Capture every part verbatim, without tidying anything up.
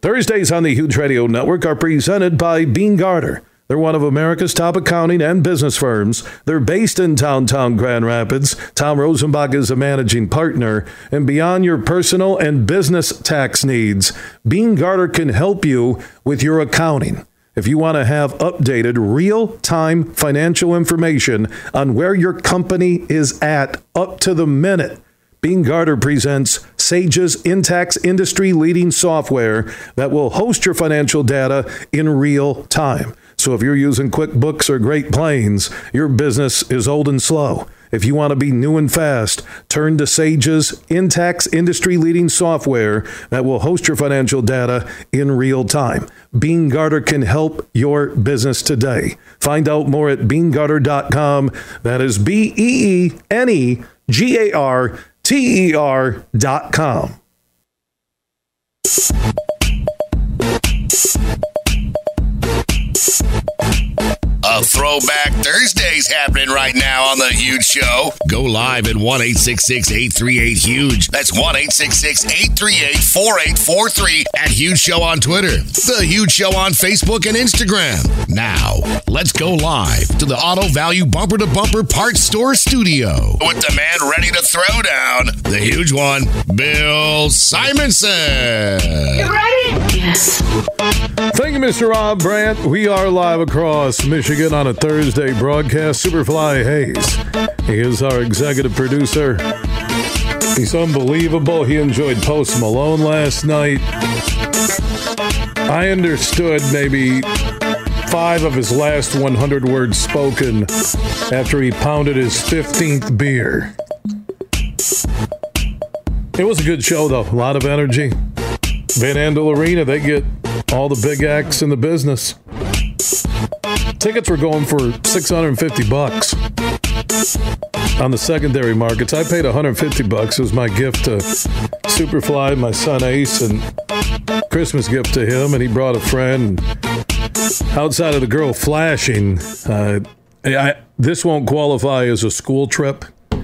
Thursdays on the Huge Radio Network are presented by Beene Garter. They're one of America's top accounting and business firms. They're based in downtown Grand Rapids. Tom Rosenbach is a managing partner. And beyond your personal and business tax needs, Beene Garter can help you with your accounting. If you want to have updated, real-time financial information on where your company is at up to the minute, Beene Garter presents Sage's Intax industry-leading software that will host your financial data in real time. So if you're using QuickBooks or Great Plains, your business is old and slow. If you want to be new and fast, turn to Sage's Intax industry-leading software that will host your financial data in real time. Beene Garter can help your business today. Find out more at beene garter dot com. That is B E E N E G A R T E R dot com. A Throwback Thursday's happening right now on The Huge Show. Go live at one eight six six, eight three eight, HUGE. That's one eight six six, eight three eight, four eight four three. At Huge Show on Twitter. The Huge Show on Facebook and Instagram. Now, let's go live to the Auto Value Bumper to Bumper Parts Store studio. With the man ready to throw down, the huge one, Bill Simonson. You ready? Yes. Thank you, Mister Rob Brandt. We are live across Michigan on a Thursday broadcast. Superfly Hayes, he is our executive producer. He's unbelievable. He enjoyed Post Malone last night. I understood maybe five of his last one hundred words spoken after he pounded his fifteenth beer. It was a good show, though. A lot of energy. Van Andel Arena, they get all the big acts in the business. Tickets were going for six hundred fifty bucks on the secondary markets. I paid one hundred fifty bucks. It was my gift to Superfly, my son Ace, and Christmas gift to him, and he brought a friend. Outside of the girl flashing, uh, I, this won't qualify as a school trip.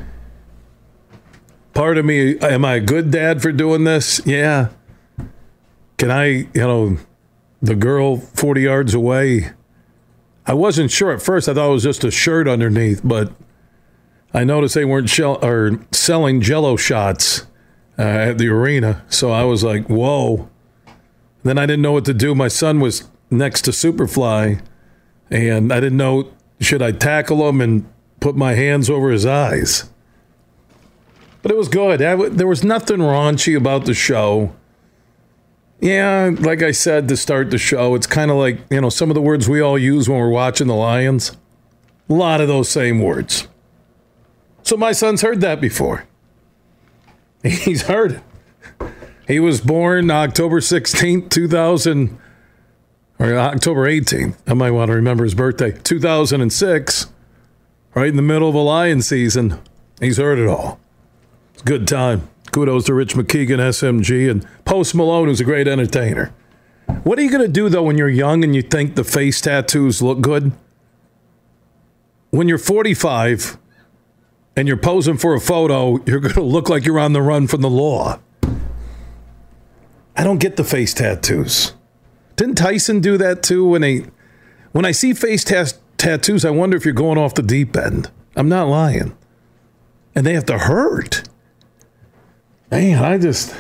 Part of me, am I a good dad for doing this? Yeah. Can I, you know, the girl forty yards away, I wasn't sure at first. I thought it was just a shirt underneath, but I noticed they weren't shell, or selling Jell-O shots uh, at the arena. So I was like, whoa. Then I didn't know what to do. My son was next to Superfly, and I didn't know, should I tackle him and put my hands over his eyes? But it was good. I, there was nothing raunchy about the show. Yeah, like I said to start the show, it's kind of like, you know, some of the words we all use when we're watching the Lions. A lot of those same words. So my son's heard that before. He's heard it. He was born October sixteenth, two thousand, or October eighteenth. I might want to remember his birthday. two thousand six, right in the middle of a Lion season. He's heard it all. It's a good time. Kudos to Rich McKeegan, S M G, and Post Malone, who's a great entertainer. What are you going to do, though, when you're young and you think the face tattoos look good? When you're forty-five and you're posing for a photo, you're going to look like you're on the run from the law. I don't get the face tattoos. Didn't Tyson do that, too? When, they, when I see face ta- tattoos, I wonder if you're going off the deep end. I'm not lying. And they have to hurt. Man, I just,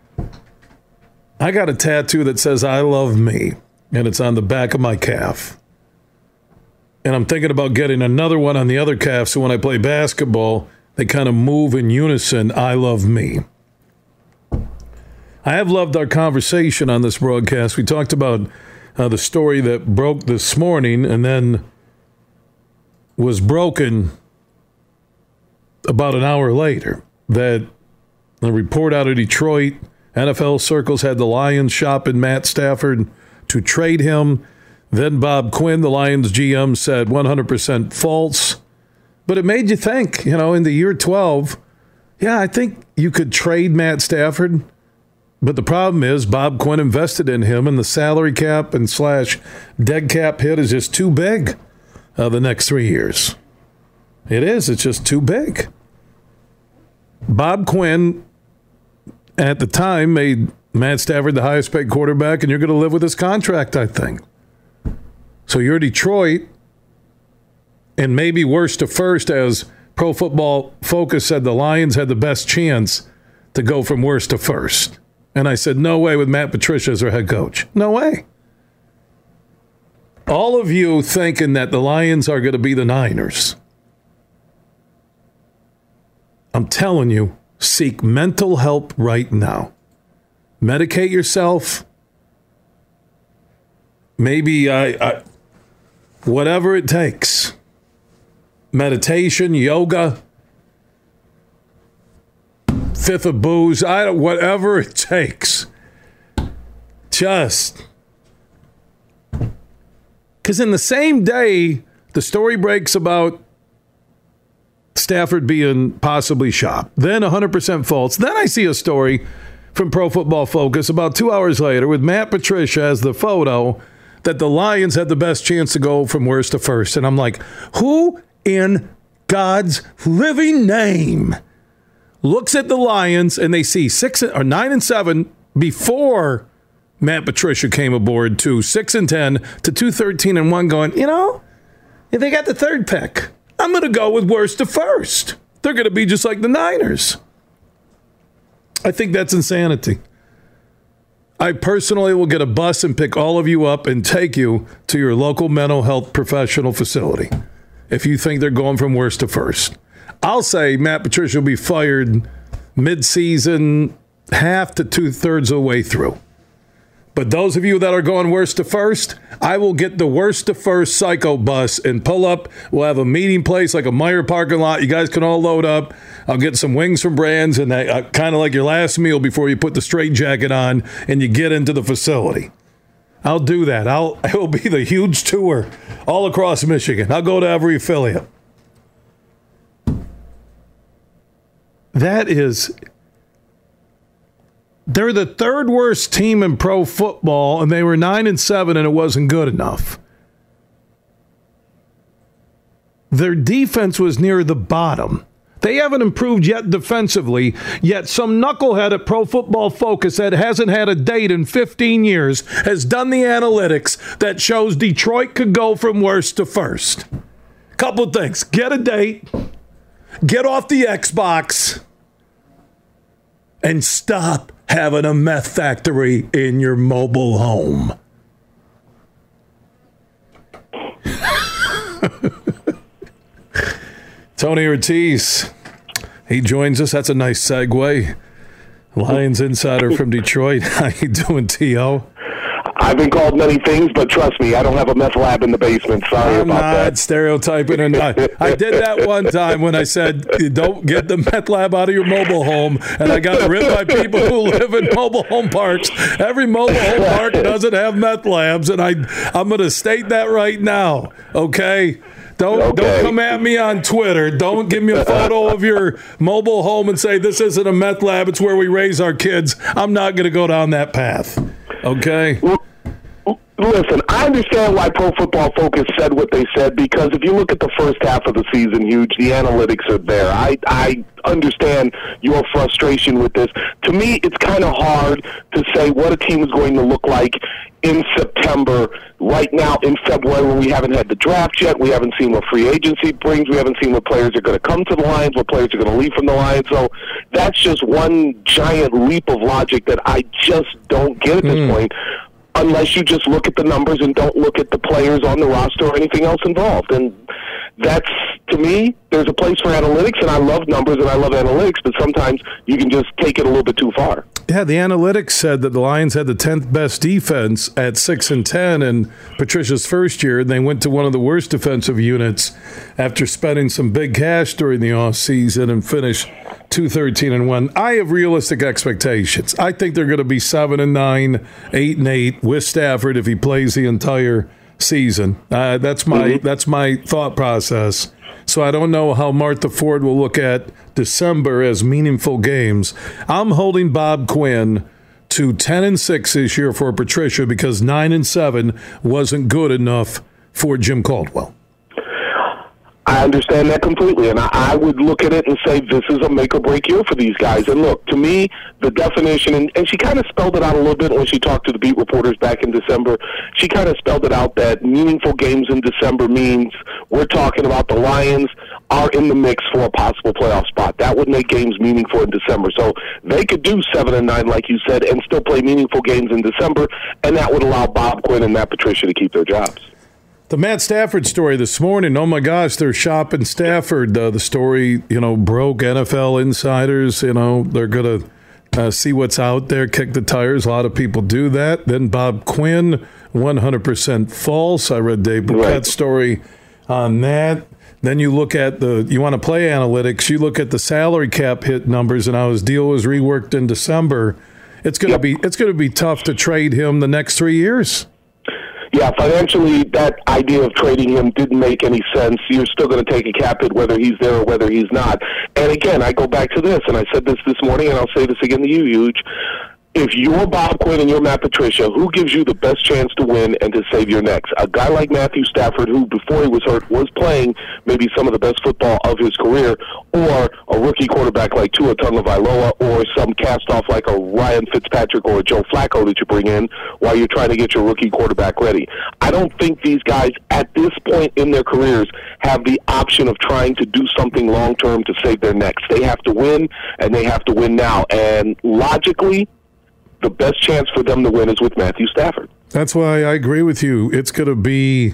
I got a tattoo that says I love me, and it's on the back of my calf. And I'm thinking about getting another one on the other calf, so when I play basketball, they kind of move in unison, I love me. I have loved our conversation on this broadcast. We talked about uh, the story that broke this morning and then was broken about an hour later, that a report out of Detroit, N F L circles had the Lions shopping Matt Stafford to trade him. Then Bob Quinn, the Lions G M, said one hundred percent false. But it made you think, you know, in the year twelve, yeah, I think you could trade Matt Stafford. But the problem is Bob Quinn invested in him, and the salary cap and slash dead cap hit is just too big uh, the next three years. It is. It's just too big. Bob Quinn, at the time, made Matt Stafford, the highest paid quarterback, and you're going to live with his contract, I think. So you're Detroit, and maybe worst to first, as Pro Football Focus said, the Lions had the best chance to go from worst to first. And I said, no way with Matt Patricia as their head coach. No way. All of you thinking that the Lions are going to be the Niners. I'm telling you, seek mental help right now. Medicate yourself. Maybe I, I, whatever it takes. Meditation, yoga, fifth of booze, I don't, whatever it takes. Just because in the same day, the story breaks about Stafford being possibly shot. Then one hundred percent false. Then I see a story from Pro Football Focus about two hours later with Matt Patricia as the photo that the Lions had the best chance to go from worst to first. And I'm like, who in God's living name looks at the Lions and they see six or nine and seven before Matt Patricia came aboard to six and ten to two thirteen and one, going, you know, if they got the third pick, I'm going to go with worst to first. They're going to be just like the Niners. I think that's insanity. I personally will get a bus and pick all of you up and take you to your local mental health professional facility if you think they're going from worst to first. I'll say Matt Patricia will be fired mid-season, half to two-thirds of the way through. But those of you that are going worst to first, I will get the worst to first psycho bus and pull up. We'll have a meeting place like a Meijer parking lot. You guys can all load up. I'll get some wings from Brands, and uh, kind of like your last meal before you put the straight jacket on and you get into the facility. I'll do that. I'll it will be the huge tour all across Michigan. I'll go to every affiliate. That is... They're the third worst team in pro football, and they were nine and seven, and it wasn't good enough. Their defense was near the bottom. They haven't improved yet defensively, yet some knucklehead at Pro Football Focus that hasn't had a date in fifteen years has done the analytics that shows Detroit could go from worst to first. Couple of things. Get a date. Get off the Xbox. And stop having a meth factory in your mobile home. Tony Ortiz, he joins us. That's a nice segue. Lions insider from Detroit. How you doing, T O? I've been called many things, but trust me, I don't have a meth lab in the basement. Sorry I'm about not that. Stereotyping. And I, I did that one time when I said, don't get the meth lab out of your mobile home. And I got ripped by people who live in mobile home parks. Every mobile home park doesn't have meth labs. And I, I'm going to state that right now, okay? Don't okay. don't come at me on Twitter. Don't give me a photo of your mobile home and say this isn't a meth lab. It's where we raise our kids. I'm not going to go down that path, okay? Listen, I understand why Pro Football Focus said what they said, because if you look at the first half of the season, Huge, the analytics are there. I, I understand your frustration with this. To me, it's kind of hard to say what a team is going to look like in September. Right now, in February, when we haven't had the draft yet, we haven't seen what free agency brings, we haven't seen what players are going to come to the Lions, what players are going to leave from the Lions. So that's just one giant leap of logic that I just don't get at this mm. point. Unless you just look at the numbers and don't look at the players on the roster or anything else involved. And that's, to me, there's a place for analytics, and I love numbers and I love analytics, but sometimes you can just take it a little bit too far. Yeah, the analytics said that the Lions had the tenth best defense at six and ten in Patricia's first year, and they went to one of the worst defensive units after spending some big cash during the offseason and finished two thirteen and one. I have realistic expectations. I think they're going to be seven and nine, eight and eight with Stafford if he plays the entire season. Uh, that's my mm-hmm. that's my thought process. So I don't know how Martha Ford will look at December as meaningful games. I'm holding Bob Quinn to ten and six this year for Patricia because nine and seven wasn't good enough for Jim Caldwell. I understand that completely, and I, I would look at it and say this is a make-or-break year for these guys. And look, to me, the definition, and, and she kind of spelled it out a little bit when she talked to the beat reporters back in December. She kind of spelled it out that meaningful games in December means we're talking about the Lions are in the mix for a possible playoff spot. That would make games meaningful in December. So they could do seven and nine, like you said, and still play meaningful games in December, and that would allow Bob Quinn and Matt Patricia to keep their jobs. The Matt Stafford story this morning, oh my gosh, they're shopping Stafford. Uh, the story, you know, broke. N F L insiders, you know, they're going to uh, see what's out there, kick the tires. A lot of people do that. Then Bob Quinn, one hundred percent false. I read Dave Burkett's right. story on that. Then you look at the, you want to play analytics, you look at the salary cap hit numbers and how his deal was reworked in December. It's going to yep. be it's going to be tough to trade him the next three years. Yeah, financially, that idea of trading him didn't make any sense. You're still going to take a cap hit whether he's there or whether he's not. And again, I go back to this, and I said this this morning, and I'll say this again to you, Huge. If you're Bob Quinn and you're Matt Patricia, who gives you the best chance to win and to save your necks? A guy like Matthew Stafford, who before he was hurt was playing maybe some of the best football of his career, or a rookie quarterback like Tua Tagovailoa, or some cast-off like a Ryan Fitzpatrick or a Joe Flacco that you bring in while you're trying to get your rookie quarterback ready. I don't think these guys at this point in their careers have the option of trying to do something long-term to save their necks. They have to win, and they have to win now. And logically, the best chance for them to win is with Matthew Stafford. That's why I agree with you. It's going to be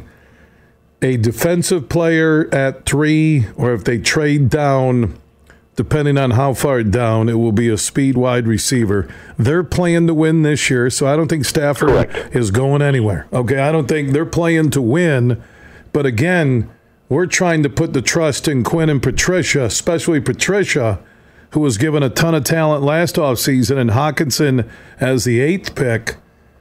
a defensive player at three, or if they trade down, depending on how far down, it will be a speed wide receiver. They're playing to win this year, so I don't think Stafford Correct. is going anywhere. Okay, I don't think they're playing to win. But again, we're trying to put the trust in Quinn and Patricia, especially Patricia, who was given a ton of talent last offseason, and Hawkinson as the eighth pick,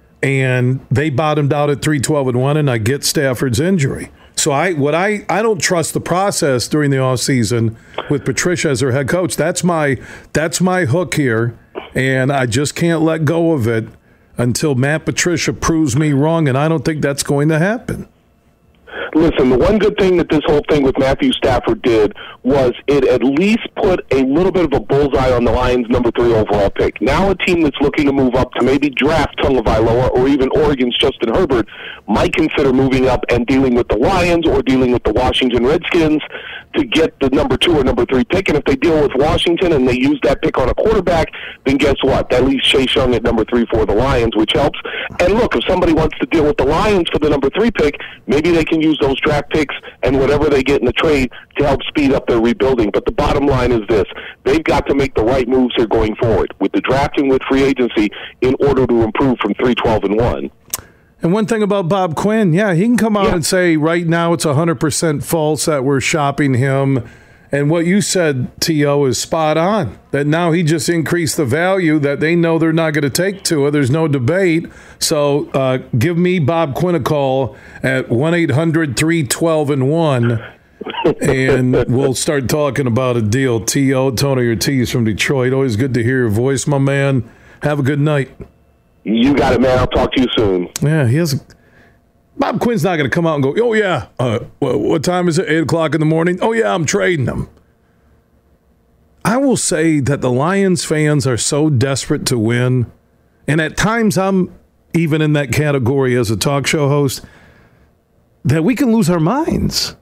and they bottomed out at three twelve and one, and I get Stafford's injury. So I what I, I don't trust the process during the offseason with Patricia as her head coach. That's my that's my hook here, and I just can't let go of it until Matt Patricia proves me wrong, and I don't think that's going to happen. Listen, the one good thing that this whole thing with Matthew Stafford did was it at least put a little bit of a bullseye on the Lions' number three overall pick. Now a team that's looking to move up to maybe draft Tagovailoa or even Oregon's Justin Herbert might consider moving up and dealing with the Lions or dealing with the Washington Redskins to get the number two or number three pick. And if they deal with Washington and they use that pick on a quarterback, then guess what? That leaves Chase Young at number three for the Lions, which helps. And look, if somebody wants to deal with the Lions for the number three pick, maybe they can use those draft picks and whatever they get in the trade to help speed up their rebuilding. But the bottom line is this. They've got to make the right moves here going forward with the draft and with free agency in order to improve from three twelve and one. And one thing about Bob Quinn, yeah, he can come out yeah. and say right now it's one hundred percent false that we're shopping him. And what you said, T O, is spot on. That now he just increased the value that they know they're not going to take to it. There's no debate. So uh, give me Bob Quinn a call at one eight hundred three twelve and one, and we'll start talking about a deal. T O, Tony Ortiz from Detroit. Always good to hear your voice, my man. Have a good night. You got it, man. I'll talk to you soon. Yeah, he has. Bob Quinn's not going to come out and go, oh, yeah, uh, what time is it, eight o'clock in the morning? Oh, yeah, I'm trading them. I will say that the Lions fans are so desperate to win, and at times I'm even in that category as a talk show host, that we can lose our minds.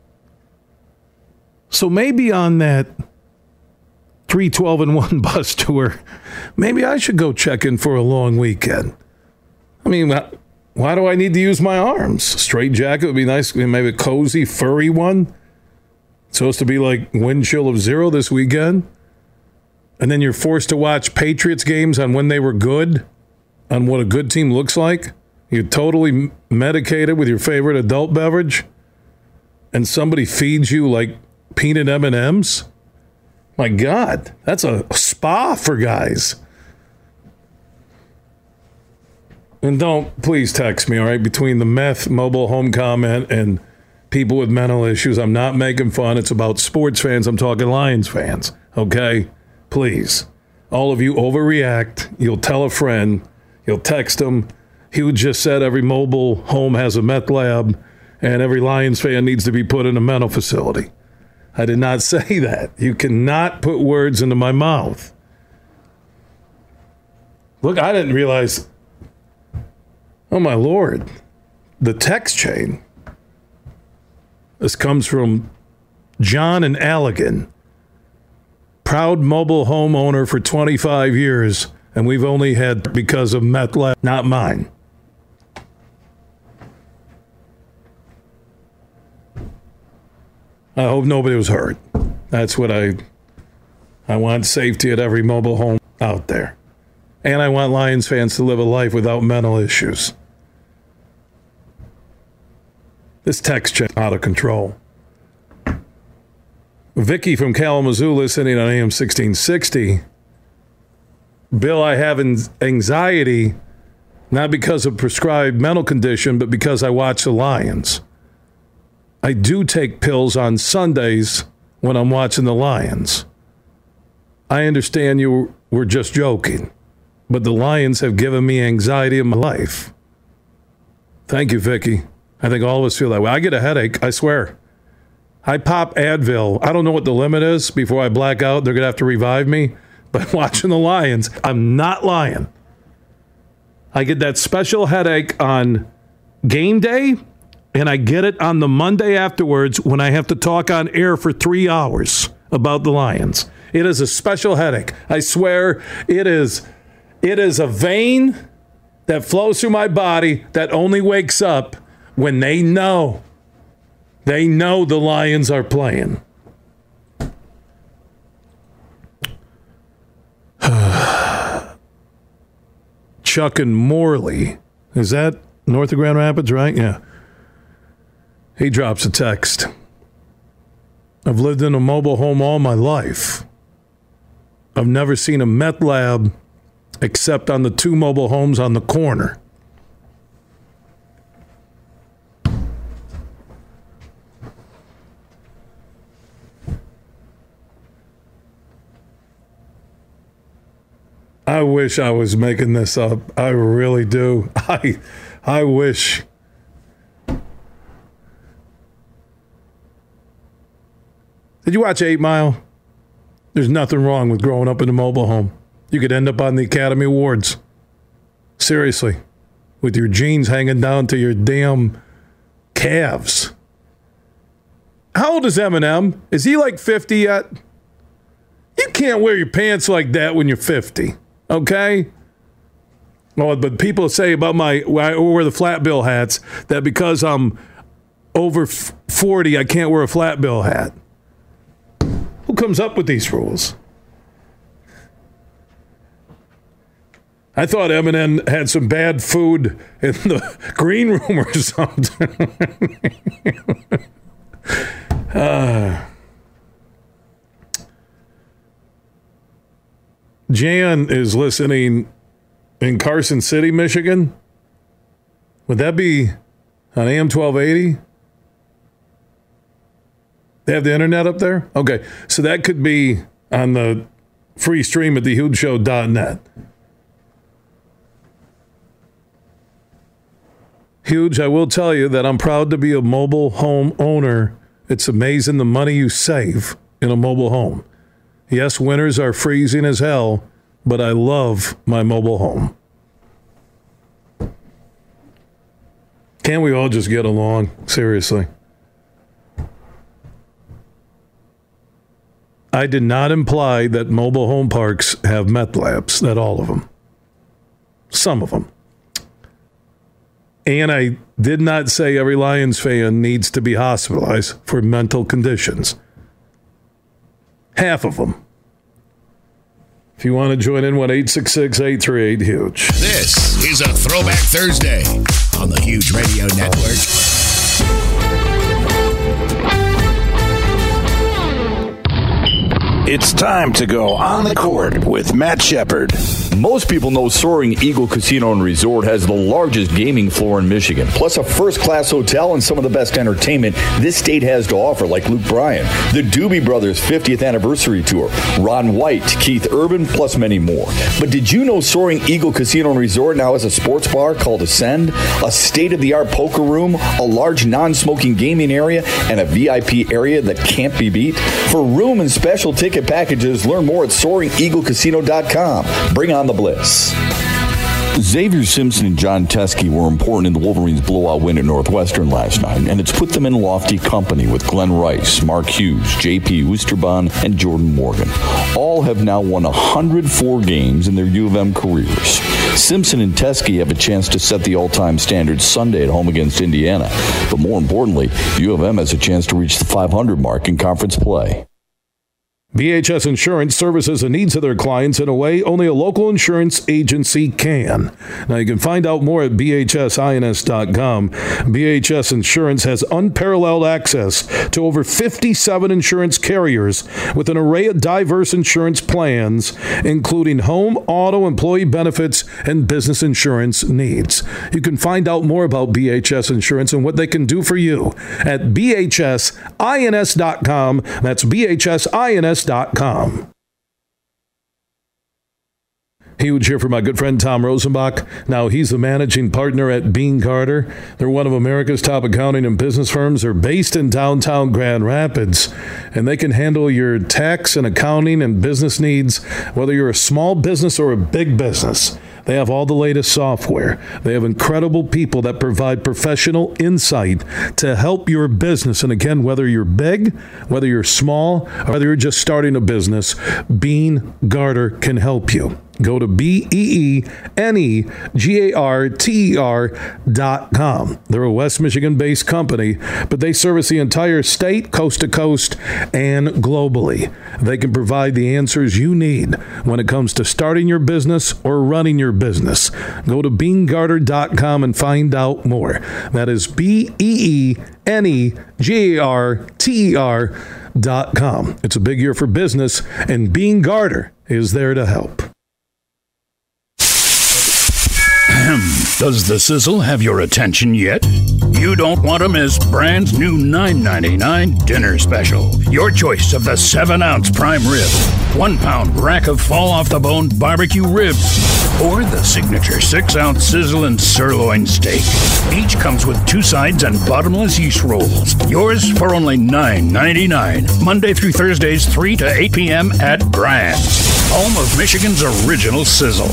So maybe on that three twelve and one bus tour, maybe I should go check in for a long weekend. I mean, why do I need to use my arms? Straight jacket would be nice, maybe a cozy, furry one. It's supposed to be like wind chill of zero this weekend. And then you're forced to watch Patriots games on when they were good, on what a good team looks like. You're totally medicated with your favorite adult beverage, and somebody feeds you like peanut M and M's. My God, that's a spa for guys. And don't, please text me, all right? Between the meth mobile home comment and people with mental issues, I'm not making fun. It's about sports fans. I'm talking Lions fans, okay? Please. All of you overreact. You'll tell a friend. You'll text them. Hugh just said every mobile home has a meth lab, and every Lions fan needs to be put in a mental facility. I did not say that. You cannot put words into my mouth. Look, I didn't realize. Oh, my Lord. The text chain. This comes from John in Allegan. Proud mobile home owner for twenty-five years, and we've only had because of meth lab. Not mine. I hope nobody was hurt. That's what I I want safety at every mobile home out there. And I want Lions fans to live a life without mental issues. This text check out of control. Vicky from Kalamazoo listening on A M sixteen sixty. Bill, I have anxiety not because of prescribed mental condition, but because I watch the Lions. I do take pills on Sundays when I'm watching the Lions. I understand you were just joking, but the Lions have given me anxiety in my life. Thank you, Vicky. I think all of us feel that way. I get a headache, I swear. I pop Advil. I don't know what the limit is before I black out. They're going to have to revive me. But watching the Lions, I'm not lying. I get that special headache on game day, and I get it on the Monday afterwards when I have to talk on air for three hours about the Lions. It is a special headache. I swear it is. It is a vein that flows through my body that only wakes up when they know. They know the Lions are playing. Chuck and Morley. Is that north of Grand Rapids, right? Yeah. He drops a text. I've lived in a mobile home all my life. I've never seen a meth lab except on the two mobile homes on the corner. I wish I was making this up. I really do. I I wish. Did you watch Eight Mile? There's nothing wrong with growing up in a mobile home. You could end up on the Academy Awards. Seriously. With your jeans hanging down to your damn calves. How old is Eminem? Is he like fifty yet? You can't wear your pants like that when you're fifty. Okay? Well, but people say about my, I wear the flat bill hats, that because I'm over forty, I can't wear a flat bill hat. Who comes up with these rules? I thought Eminem had some bad food in the green room or something. uh, Jan is listening in Carson City, Michigan. Would that be on A M twelve eighty? They have the internet up there? Okay, so that could be on the free stream at the huge show dot net. Huge, I will tell you that I'm proud to be a mobile home owner. It's amazing the money you save in a mobile home. Yes, winters are freezing as hell, but I love my mobile home. Can't we all just get along? Seriously. I did not imply that mobile home parks have meth labs, not all of them. Some of them. And I did not say every Lions fan needs to be hospitalized for mental conditions. Half of them. If you want to join in, one eight six six, eight three eight, HUGE. This is a Throwback Thursday on the Huge Radio Network. It's time to go on the court with Matt Shepard. Most people know Soaring Eagle Casino and Resort has the largest gaming floor in Michigan, plus a first-class hotel and some of the best entertainment this state has to offer, like Luke Bryan, the Doobie Brothers fiftieth Anniversary Tour, Ron White, Keith Urban, plus many more. But did you know Soaring Eagle Casino and Resort now has a sports bar called Ascend, a state-of-the-art poker room, a large non-smoking gaming area, and a V I P area that can't be beat? For room and special ticket packages, learn more at soaring eagle casino dot com. Bring on the bliss. Xavier Simpson and John Teskey were important in the Wolverines' blowout win at Northwestern last night, and it's put them in lofty company with Glenn Rice, Mark Hughes, J P Oosterbaan, and Jordan Morgan. All have now won one hundred four games in their U of M careers. Simpson and Teskey have a chance to set the all-time standard Sunday at home against Indiana, but more importantly, U of M has a chance to reach the five hundred mark in conference play. B H S Insurance services the needs of their clients in a way only a local insurance agency can. Now, you can find out more at B H S ins dot com. B H S Insurance has unparalleled access to over fifty-seven insurance carriers with an array of diverse insurance plans, including home, auto, employee benefits, and business insurance needs. You can find out more about B H S Insurance and what they can do for you at B H S ins dot com. That's B H S ins dot com. Huge here for my good friend Tom Rosenbach. Now, he's the managing partner at Bean Carter. They're one of America's top accounting and business firms. They're based in downtown Grand Rapids, and they can handle your tax and accounting and business needs, whether you're a small business or a big business. They have all the latest software. They have incredible people that provide professional insight to help your business. And again, whether you're big, whether you're small, or whether you're just starting a business, Bean Carter can help you. Go to B E E N E G A R T E R dot com. They're a West Michigan-based company, but they service the entire state, coast to coast, and globally. They can provide the answers you need when it comes to starting your business or running your business. Go to bean carter dot com and find out more. That is B E E N E G A R T E R dot com. It's a big year for business, and Bean Carter is there to help. Does the sizzle have your attention yet? You don't want to miss Brand's new nine ninety-nine dinner special. Your choice of the seven ounce prime rib, one pound rack of fall-off-the-bone barbecue ribs, or the signature six ounce sizzle and sirloin steak. Each comes with two sides and bottomless yeast rolls. Yours for only nine ninety-nine. Monday through Thursdays, three to eight p.m. at Brand's, home of Michigan's original sizzle.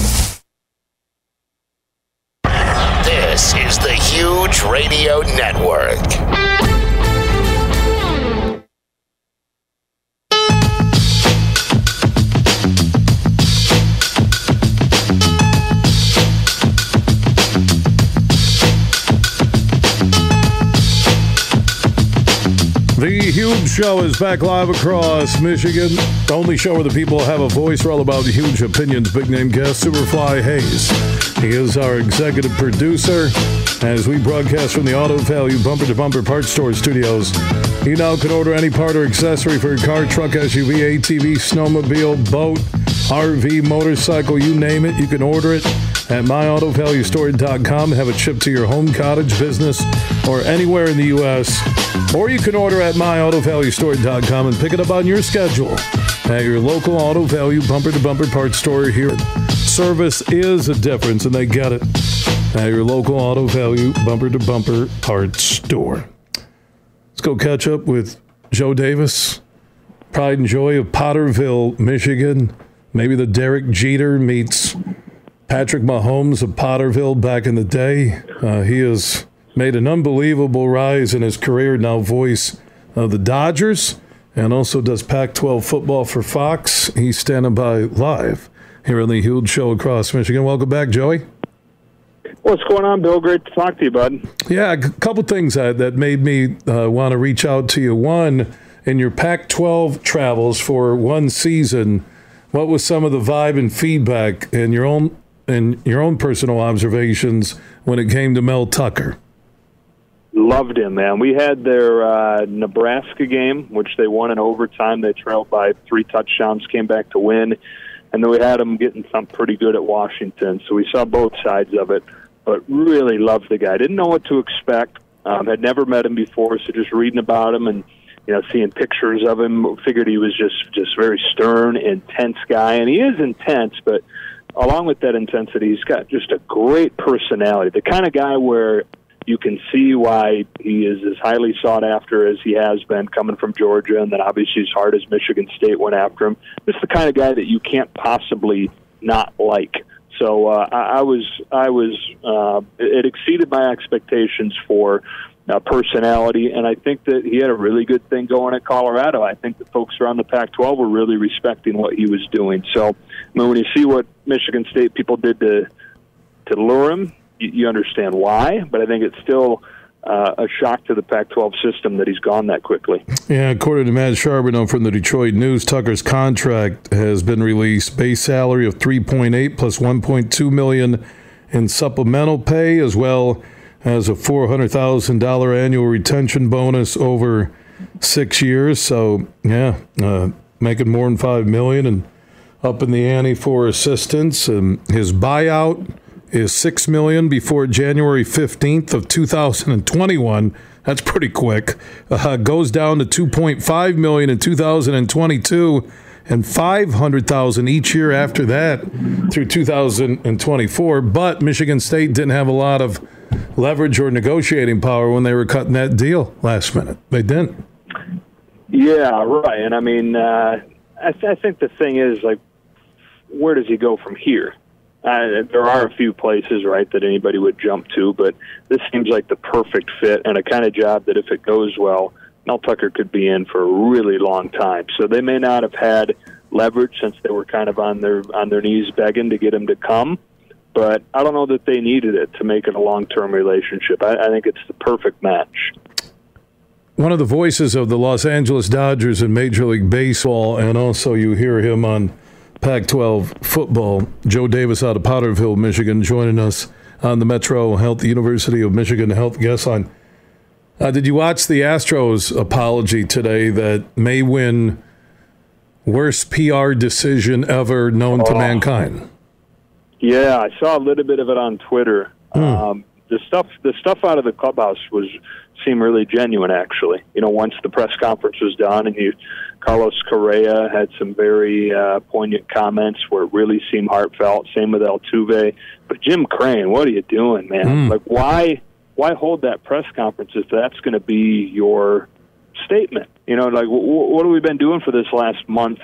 This is the Huge Radio Network. The Huge Show is back live across Michigan. The only show where the people have a voice. We're all about huge opinions. Big name guest, Superfly Hayes. He is our executive producer as we broadcast from the Auto Value Bumper to Bumper Parts Store studios. You now can order any part or accessory for your car, truck, S U V, A T V, snowmobile, boat, R V, motorcycle, you name it. You can order it at my auto value store dot com. Have it shipped to your home, cottage, business, or anywhere in the U S Or you can order at my auto value store dot com and pick it up on your schedule at your local Auto Value Bumper to Bumper Parts Store here. Service is a difference, and they get it at your local Auto Value Bumper to Bumper Parts Store. Let's go catch up with Joe Davis, pride and joy of Potterville, Michigan. Maybe the Derek Jeter meets Patrick Mahomes of Potterville back in the day. Uh, he has made an unbelievable rise in his career, now voice of the Dodgers, and also does Pac twelve football for Fox. He's standing by live here on the Huge Show across Michigan. Welcome back, Joey. What's going on, Bill? Great to talk to you, bud. Yeah, a couple things uh, that made me uh, want to reach out to you. One, in your Pac twelve travels for one season, what was some of the vibe and feedback and your own and your own personal observations when it came to Mel Tucker? Loved him, man. We had their uh, Nebraska game, which they won in overtime. They trailed by three touchdowns, came back to win. And then we had them getting something pretty good at Washington. So we saw both sides of it, but really loved the guy. Didn't know what to expect. Um, had never met him before, so just reading about him and, you know, seeing pictures of him, figured he was just, just very stern, intense guy. And he is intense, but along with that intensity, he's got just a great personality. The kind of guy where you can see why he is as highly sought after as he has been, coming from Georgia, and then obviously as hard as Michigan State went after him. Just the kind of guy that you can't possibly not like. So uh, I, I was, I was, uh, it exceeded my expectations for uh, personality, and I think that he had a really good thing going at Colorado. I think the folks around the Pac twelve were really respecting what he was doing. So, I mean, when you see what Michigan State people did to to lure him, you understand why, but I think it's still uh, a shock to the Pac twelve system that he's gone that quickly. Yeah, according to Matt Charbonneau from the Detroit News, Tucker's contract has been released. Base salary of three point eight plus one point two million dollars in supplemental pay, as well as a four hundred thousand dollars annual retention bonus over six years. So, yeah, uh, making more than five million dollars and up in the ante for assistance. And his buyout is six million dollars before January fifteenth of two thousand twenty-one. That's pretty quick. Uh, goes down to two point five million dollars in two thousand twenty-two and five hundred thousand dollars each year after that through two thousand twenty-four. But Michigan State didn't have a lot of leverage or negotiating power when they were cutting that deal last minute. They didn't. Yeah, right. And I mean, uh, I, th- I think the thing is, like, where does he go from here? Uh, there are a few places, right, that anybody would jump to, but this seems like the perfect fit and a kind of job that if it goes well, Mel Tucker could be in for a really long time. So they may not have had leverage since they were kind of on their on their knees begging to get him to come, but I don't know that they needed it to make it a long-term relationship. I, I think it's the perfect match. One of the voices of the Los Angeles Dodgers in Major League Baseball, and also you hear him on Pac twelve football, Joe Davis out of Potterville, Michigan, joining us on the Metro Health University of Michigan Health Guest Line. Uh, did you watch the Astros apology today that may win worst P R decision ever known oh. to mankind? Yeah, I saw a little bit of it on Twitter. Hmm. Um, the stuff, the stuff out of the clubhouse was seemed really genuine, actually. You know, once the press conference was done, and you, Carlos Correa had some very uh, poignant comments where it really seemed heartfelt. Same with Altuve. But Jim Crane, what are you doing, man? Mm. Like, why, why hold that press conference if that's going to be your statement? You know, like, w- what have we been doing for this last month?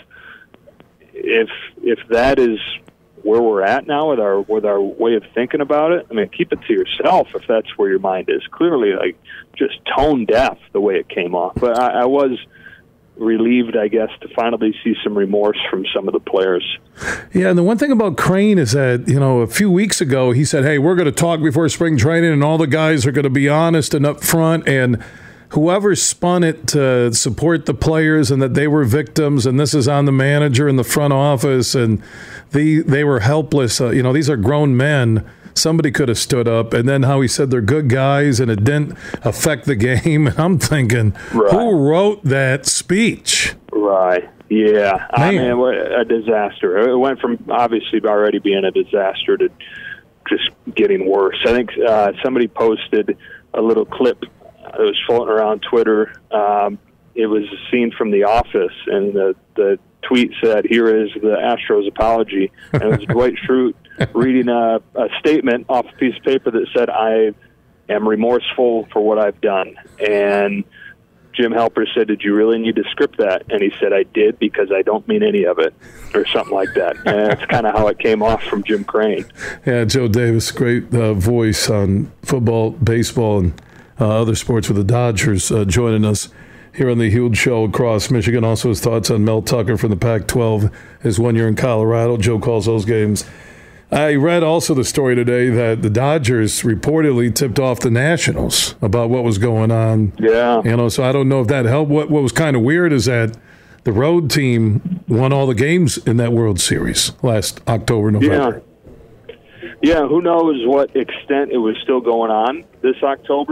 If if that is where we're at now with our with our way of thinking about it, I mean, keep it to yourself if that's where your mind is. Clearly, like, just tone deaf the way it came off. But I, I was relieved, I guess, to finally see some remorse from some of the players. Yeah, and the one thing about Crane is that, you know, a few weeks ago he said, hey, we're going to talk before spring training and all the guys are going to be honest and upfront, and whoever spun it to support the players and that they were victims and this is on the manager in the front office and the, they were helpless. Uh, you know, these are grown men. Somebody could have stood up. And then how he said they're good guys and it didn't affect the game. And I'm thinking, right. Who wrote that speech? Right. Yeah. Man. I mean, a disaster. It went from obviously already being a disaster to just getting worse. I think uh, somebody posted a little clip that was floating around Twitter. Um, it was a scene from The Office, and the, the tweet said, here is the Astros apology. And it was Dwight Schrute reading a, a statement off a piece of paper that said, I am remorseful for what I've done. And Jim Halper said, did you really need to script that? And he said, I did, because I don't mean any of it, or something like that. And that's kind of how it came off from Jim Crane. Yeah, Joe Davis, great uh, voice on football, baseball, and Uh, other sports with the Dodgers, uh, joining us here on the Huge Show across Michigan. Also his thoughts on Mel Tucker from the Pac twelve, his one year in Colorado. Joe calls those games. I read also the story today that the Dodgers reportedly tipped off the Nationals about what was going on. Yeah. You know, so I don't know if that helped. What, what was kind of weird is that the road team won all the games in that World Series last October, November. Yeah. Yeah, who knows what extent it was still going on this October.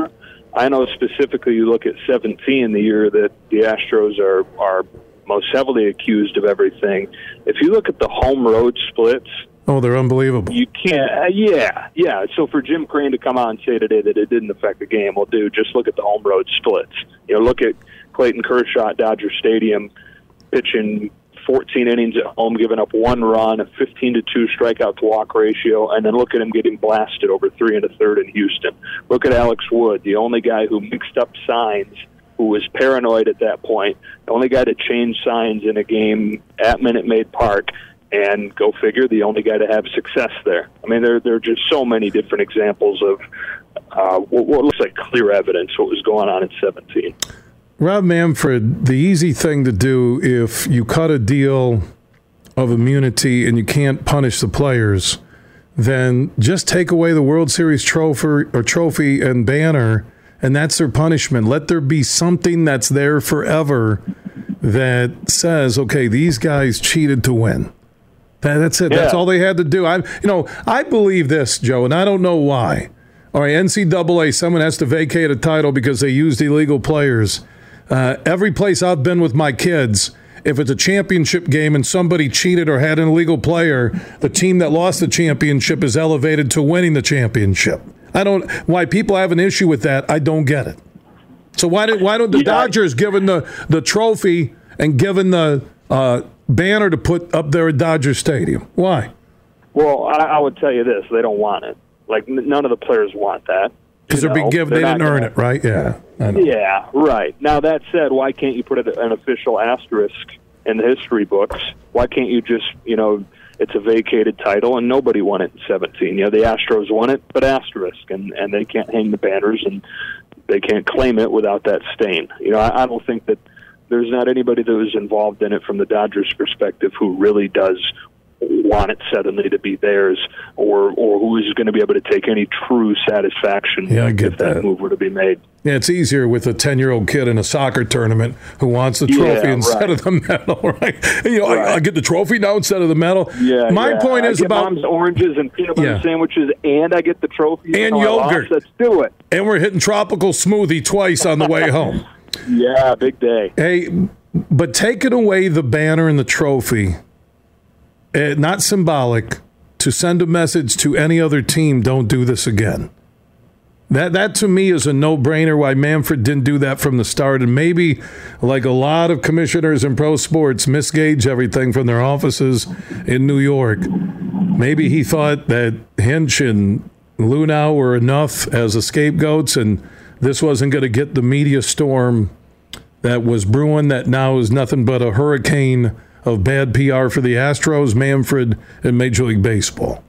I know specifically you look at seventeen, the year that the Astros are, are most heavily accused of everything. If you look at the home road splits, oh, they're unbelievable. You can't, uh, yeah, yeah. So for Jim Crane to come out and say today that it didn't affect the game, well, dude, just look at the home road splits. You know, look at Clayton Kershaw at Dodger Stadium pitching fourteen innings at home, giving up one run, a fifteen to two strikeout to walk ratio, and then look at him getting blasted over three and a third in Houston. Look at Alex Wood, the only guy who mixed up signs, who was paranoid at that point, the only guy to change signs in a game at Minute Maid Park, and go figure, the only guy to have success there. I mean, there, there are just so many different examples of uh, what, what looks like clear evidence what was going on in seventeen. Rob Manfred, the easy thing to do if you cut a deal of immunity and you can't punish the players, then just take away the World Series trophy or trophy and banner, and that's their punishment. Let there be something that's there forever that says, okay, these guys cheated to win. That, that's it. Yeah. That's all they had to do. I, you know, I believe this, Joe, and I don't know why. All right, N C double A, someone has to vacate a title because they used illegal players. Uh, every place I've been with my kids, if it's a championship game and somebody cheated or had an illegal player, the team that lost the championship is elevated to winning the championship. I don't why people have an issue with that. I don't get it. So why did why don't the yeah. Dodgers given the the trophy and given the uh, banner to put up there at Dodger Stadium? Why? Well, I, I would tell you this: they don't want it. Like none of the players want that. Because they're being given, they didn't earn it, right? Yeah. I know. Yeah, right. Now, that said, why can't you put an official asterisk in the history books? Why can't you just, you know, it's a vacated title and nobody won it in seventeen? You know, the Astros won it, but asterisk, and, and they can't hang the banners and they can't claim it without that stain. You know, I, I don't think that there's not anybody that was involved in it from the Dodgers' perspective who really does want it suddenly to be theirs, or or who is going to be able to take any true satisfaction yeah, I get if that, that move were to be made. Yeah, it's easier with a ten-year-old kid in a soccer tournament who wants the trophy yeah, instead right. of the medal, right? You know, right. I, I get the trophy now instead of the medal. Yeah, My yeah. point is I get about mom's oranges and peanut butter yeah. sandwiches, and I get the trophy and yogurt. Let's do it. And we're hitting tropical smoothie twice on the way home. Yeah, big day. Hey, but taking away the banner and the trophy, uh, not symbolic, to send a message to any other team, don't do this again. That that to me is a no-brainer why Manfred didn't do that from the start. And maybe, like a lot of commissioners in pro sports, misgauge everything from their offices in New York. Maybe he thought that Hinch and Lunau were enough as the scapegoats, and this wasn't going to get the media storm that was brewing that now is nothing but a hurricane of bad P R for the Astros, Manfred, and Major League Baseball.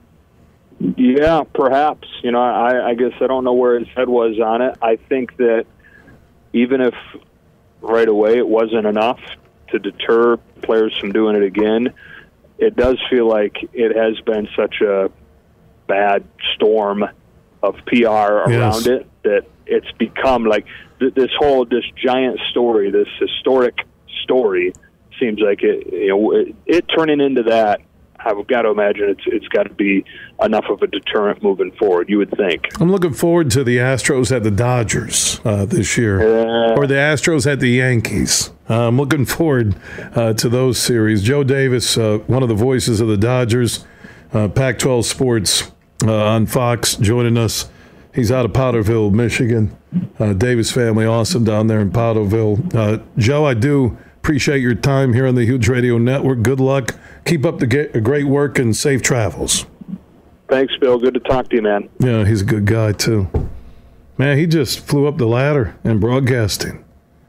Yeah, perhaps. You know, I, I guess I don't know where his head was on it. I think that even if right away it wasn't enough to deter players from doing it again, it does feel like it has been such a bad storm of P R around yes. it that it's become like th- this whole, this giant story, this historic story, seems like it, you know, it, it turning into that, I've got to imagine it's it's got to be enough of a deterrent moving forward, you would think. I'm looking forward to the Astros at the Dodgers uh, this year, uh, or the Astros at the Yankees. Uh, I'm looking forward uh, to those series. Joe Davis, uh, one of the voices of the Dodgers, uh, Pac twelve Sports uh, on Fox, joining us. He's out of Powderville, Michigan. Uh, Davis family, awesome down there in Powderville. Uh, Joe, I do appreciate your time here on the Huge Radio Network. Good luck. Keep up the great work and safe travels. Thanks, Bill. Good to talk to you, man. Yeah, he's a good guy, too. Man, he just flew up the ladder in broadcasting.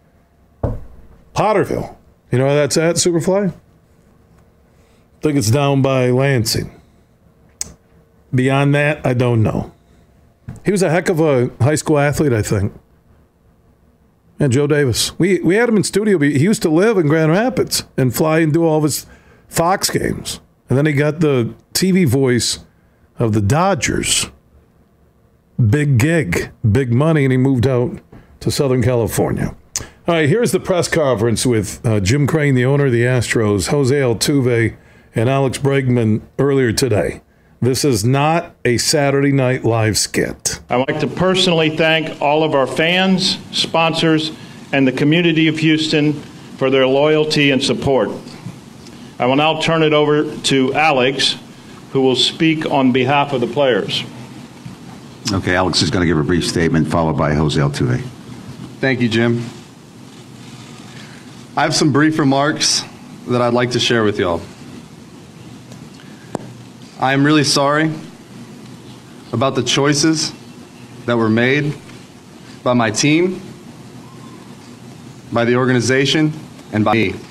Potterville. You know where that's at, Superfly? I think it's down by Lansing. Beyond that, I don't know. He was a heck of a high school athlete, I think. And Joe Davis. We we had him in studio. He used to live in Grand Rapids and fly and do all of his Fox games. And then he got the T V voice of the Dodgers. Big gig, big money, and he moved out to Southern California. All right, here's the press conference with uh, Jim Crane, the owner of the Astros, Jose Altuve, and Alex Bregman earlier today. This is not a Saturday Night Live skit. I'd like to personally thank all of our fans, sponsors, and the community of Houston for their loyalty and support. I will now turn it over to Alex, who will speak on behalf of the players. Okay, Alex is going to give a brief statement, followed by Jose Altuve. Thank you, Jim. I have some brief remarks that I'd like to share with y'all. I am really sorry about the choices that were made by my team, by the organization, and by me.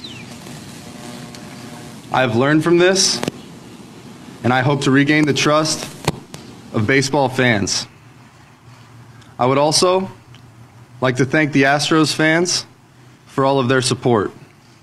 I have learned from this, and I hope to regain the trust of baseball fans. I would also like to thank the Astros fans for all of their support.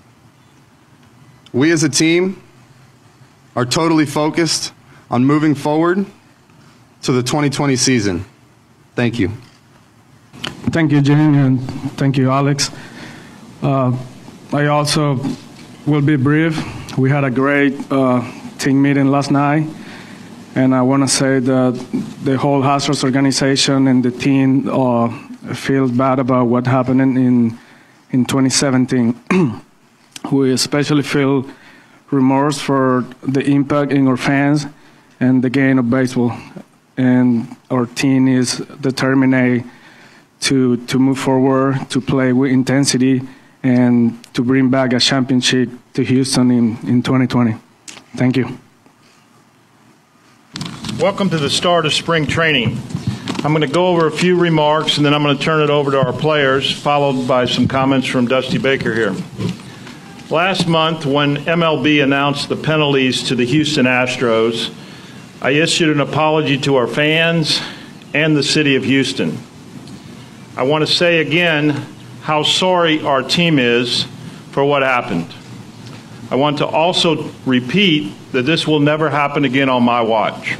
We as a team are totally focused on moving forward to the twenty twenty season. Thank you. Thank you, Jim, and thank you, Alex. Uh, I also will be brief. We had a great uh, team meeting last night, and I want to say that the whole Astros organization and the team uh, feel bad about what happened in in twenty seventeen. We especially feel remorse for the impact in our fans and the game of baseball, and our team is determined to to move forward, to play with intensity, and to bring back a championship to Houston in, in twenty twenty. Thank you. Welcome to the start of spring training. I'm going to go over a few remarks, and then I'm going to turn it over to our players, followed by some comments from Dusty Baker here. Last month, when M L B announced the penalties to the Houston Astros, I issued an apology to our fans and the city of Houston. I want to say again how sorry our team is for what happened. I want to also repeat that this will never happen again on my watch.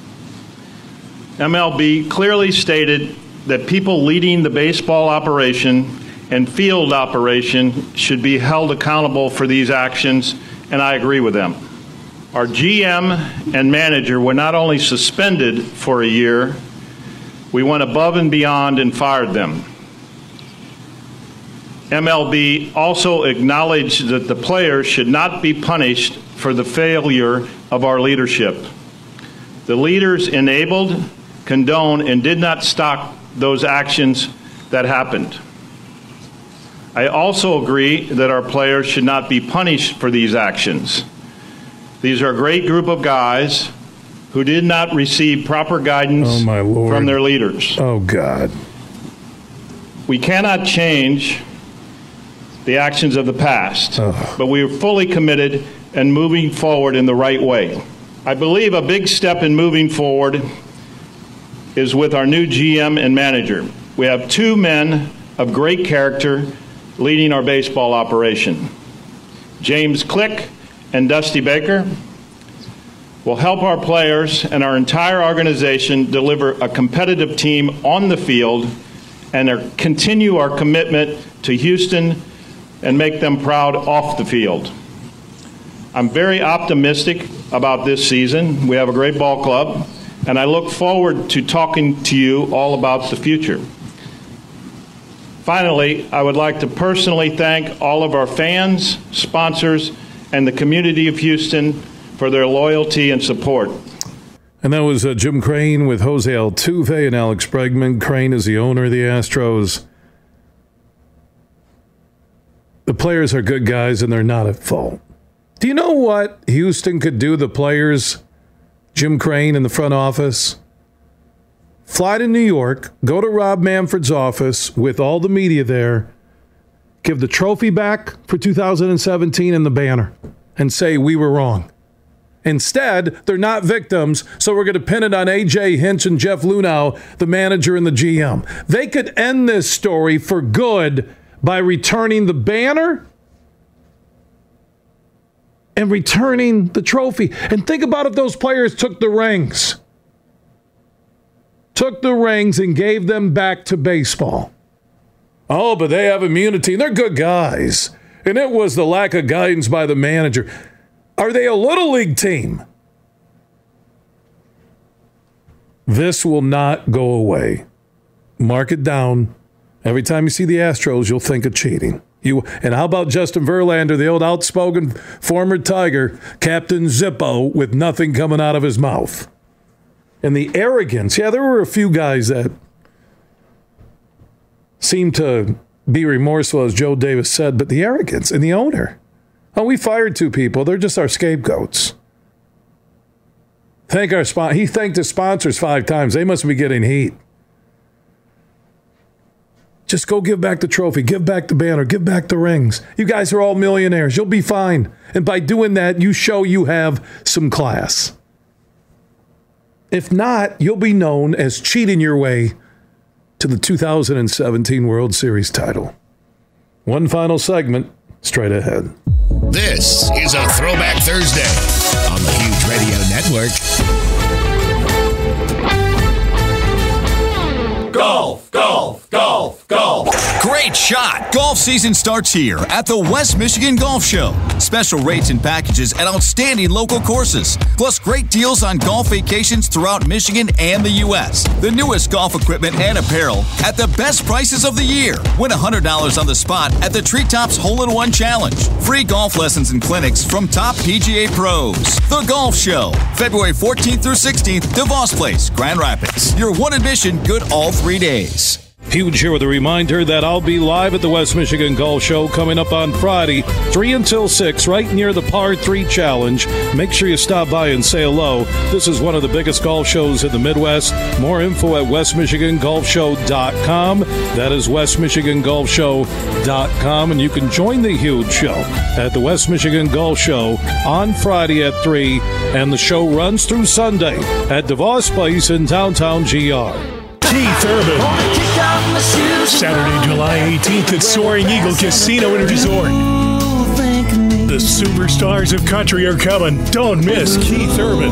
M L B clearly stated that people leading the baseball operation and field operation should be held accountable for these actions, and I agree with them. Our G M and manager were not only suspended for a year, we went above and beyond and fired them. M L B also acknowledged that the players should not be punished for the failure of our leadership. The leaders enabled, condoned, and did not stop those actions that happened. I also agree that our players should not be punished for these actions. These are a great group of guys who did not receive proper guidance oh my Lord. from their leaders. Oh, God. We cannot change the actions of the past, Ugh. but we are fully committed and moving forward in the right way. I believe a big step in moving forward is with our new G M and manager. We have two men of great character leading our baseball operation. James Click and Dusty Baker will help our players and our entire organization deliver a competitive team on the field and our, continue our commitment to Houston and make them proud off the field. I'm very optimistic about this season. We have a great ball club, and I look forward to talking to you all about the future. Finally, I would like to personally thank all of our fans, sponsors, and the community of Houston for their loyalty and support. And that was uh, Jim Crane with Jose Altuve and Alex Bregman. Crane is the owner of the Astros. The players are good guys, and they're not at fault. Do you know what Houston could do, the players, Jim Crane in the front office? Fly to New York, go to Rob Manfred's office with all the media there, give the trophy back for two thousand seventeen and the banner, and say we were wrong. Instead, they're not victims, so we're going to pin it on A J Hinch and Jeff Luhnow, the manager and the G M. They could end this story for good by returning the banner and returning the trophy. And think about if those players took the rings. Took the rings and gave them back to baseball. Oh, but they have immunity. They're good guys. And it was the lack of guidance by the manager. Are they a little league team? This will not go away. Mark it down. Every time you see the Astros, you'll think of cheating. You and how about Justin Verlander, the old outspoken former Tiger, Captain Zippo, with nothing coming out of his mouth? And the arrogance. Yeah, there were a few guys that seemed to be remorseful, as Joe Davis said, but the arrogance and the owner. Oh, we fired two people. They're just our scapegoats. Thank our spon- He thanked his sponsors five times. They must be getting heat. Just go give back the trophy, give back the banner, give back the rings. You guys are all millionaires. You'll be fine. And by doing that, you show you have some class. If not, you'll be known as cheating your way to the two thousand seventeen World Series title. One final segment straight ahead. This is a Throwback Thursday on the Huge Radio Network. Golf, golf, golf, golf. Great shot. Golf season starts here at the West Michigan Golf Show. Special rates and packages at outstanding local courses, plus great deals on golf vacations throughout Michigan and the U S. The newest golf equipment and apparel at the best prices of the year. Win one hundred dollars on the spot at the Treetops Hole-in-One Challenge. Free golf lessons and clinics from top P G A pros. The Golf Show, February fourteenth through sixteenth, DeVos Place, Grand Rapids. Your one admission, good all three days. Huge here with a reminder that I'll be live at the West Michigan Golf Show coming up on Friday, three until six, right near the Par three Challenge. Make sure you stop by and say hello. This is one of the biggest golf shows in the Midwest. More info at west michigan golf show dot com. That is west michigan golf show dot com. And you can join the huge show at the West Michigan Golf Show on Friday at three. And the show runs through Sunday at DeVos Place in downtown G R. Keith Urban. Saturday, July eighteenth at Soaring Eagle Casino and Resort. The superstars of country are coming. Don't miss Keith Urban.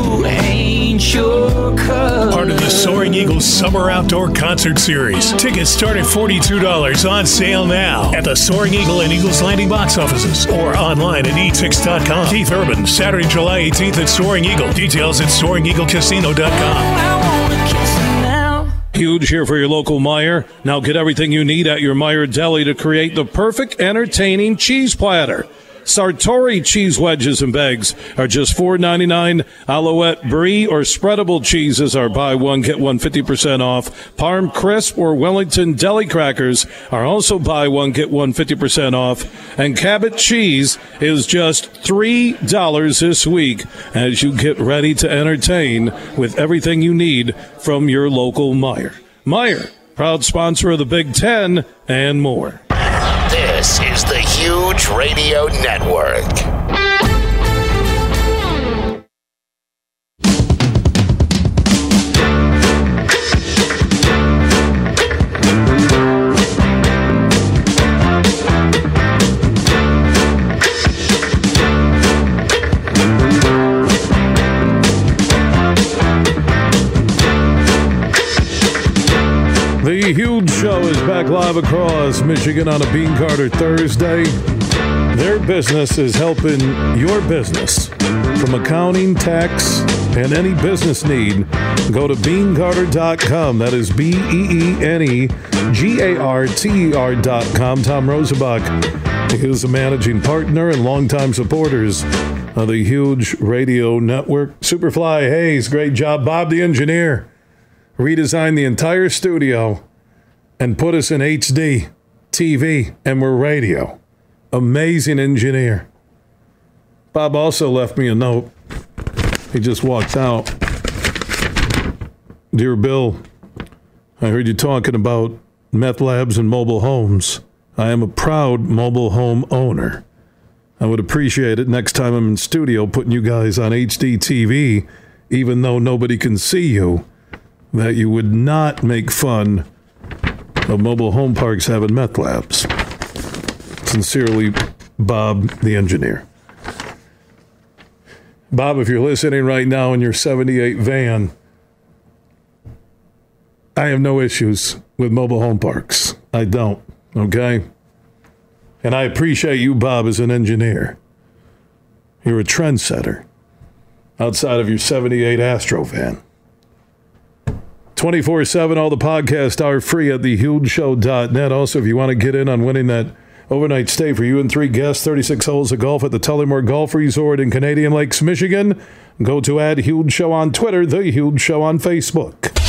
Part of the Soaring Eagle Summer Outdoor Concert Series. Tickets start at forty-two dollars, on sale now at the Soaring Eagle and Eagles Landing box offices or online at e tix dot com. Keith Urban, Saturday, July eighteenth at Soaring Eagle. Details at soaring eagle casino dot com. Huge here for your local Meijer. Now get everything you need at your Meijer Deli to create the perfect entertaining cheese platter. Sartori cheese wedges and bags are just four ninety-nine. Alouette Brie or spreadable cheeses are buy one, get one fifty percent off. Parm Crisp or Wellington Deli Crackers are also buy one, get one fifty percent off. And Cabot Cheese is just three dollars this week as you get ready to entertain with everything you need from your local Meijer. Meijer, proud sponsor of the Big Ten and more. This is the Huge Radio Network. The Huge Show is back live across Michigan on a Bean Carter Thursday. Their business is helping your business from accounting, tax, and any business need. Go to bean carter dot com. That is B E E N E G A R T E R dot com. Tom Rosenbach is a managing partner and longtime supporters of the Huge Radio Network. Superfly Hayes, great job. Bob the engineer redesigned the entire studio and put us in H D T V, and we're radio. Amazing engineer. Bob also left me a note. He just walked out. Dear Bill, I heard you talking about meth labs and mobile homes. I am a proud mobile home owner. I would appreciate it next time I'm in studio putting you guys on H D T V, even though nobody can see you, that you would not make fun of mobile home parks having meth labs. Sincerely, Bob, the engineer. Bob, if you're listening right now in your seventy-eight van, I have no issues with mobile home parks. I don't, okay? And I appreciate you, Bob, as an engineer. You're a trendsetter outside of your seventy-eight Astro van. twenty-four seven, all the podcasts are free at the huge show dot net. Also, if you want to get in on winning that overnight stay for you and three guests, thirty-six holes of golf at the Tullymore Golf Resort in Canadian Lakes, Michigan, go to at Huge Show on Twitter, The Huge Show on Facebook.